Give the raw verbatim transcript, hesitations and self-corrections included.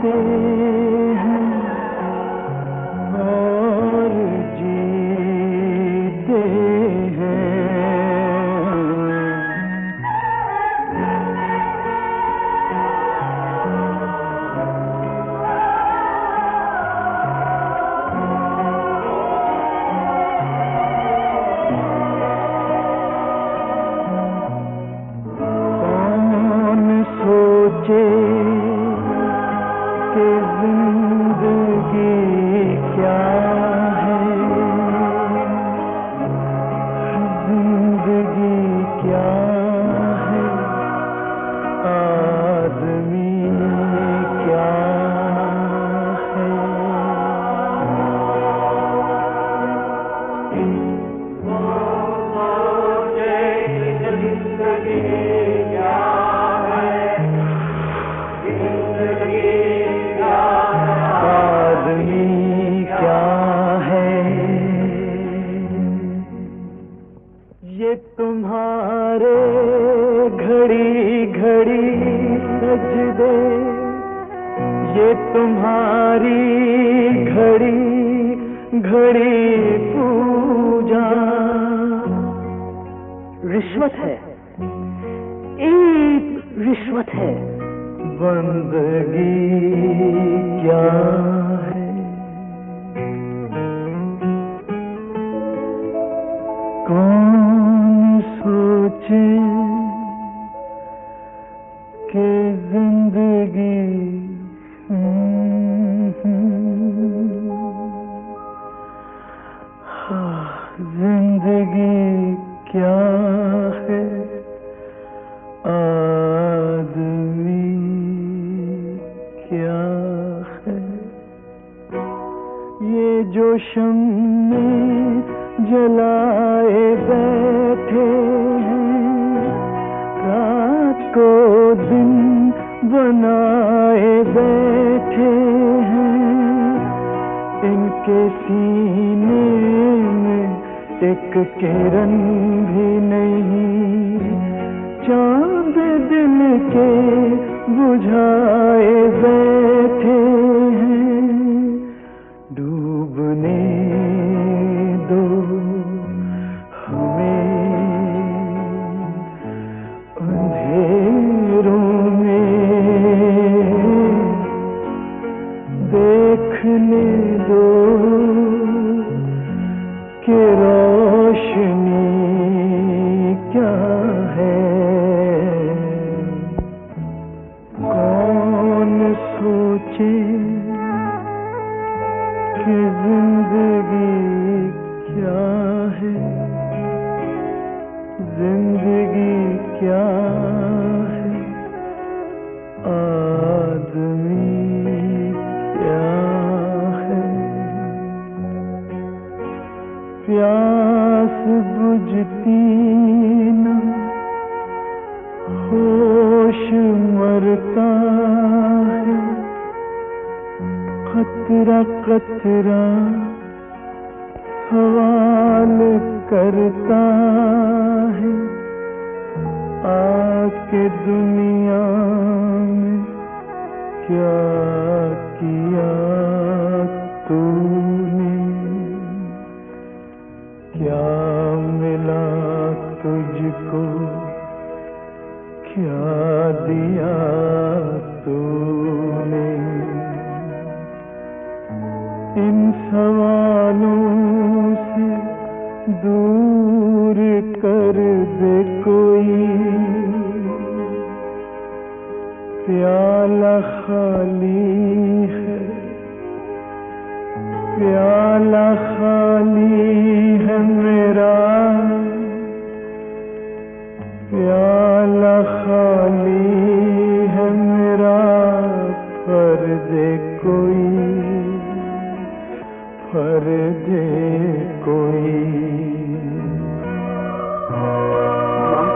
मरते हैं और जीते हैं। सोचे कि जिंदगी क्या है, जिंदगी क्या है, आदमी क्या है। सोचे जिंदगी क्या तुम्हारे घड़ी घड़ी सजदे, ये तुम्हारी घड़ी घड़ी पूजा रिश्वत है, एक रिश्वत है। बंदगी क्या है, कौन सोचे कि जिंदगी जिंदगी क्या है, आदमी क्या है। ये जो शम्मे जलाए बैठे हैं, रात को दिन बनाए बैठे हैं, इनके सीने में एक किरण भी नहीं, चांद दिल के बुझाए बैठे हैं। डूबने दो हमें अंधेरों में, देखने दो कि रोशनी क्या है। कौन सोचे कि जिंदगी क्या है, जिंदगी क्या है, आदमी क्या है। प्यास बुझती न, होश मरता है, कतरा कतरा सवाल करता है। आके दुनिया में क्या किया तूने, क्या मिला तुझको, क्या दिया तूने। इन सवालों से दूर कर दे कोई, प्याला खाली है, प्याला खाली है मेरा, प्याला खाली है मेरा। भर दे कोई, भर दे कोई।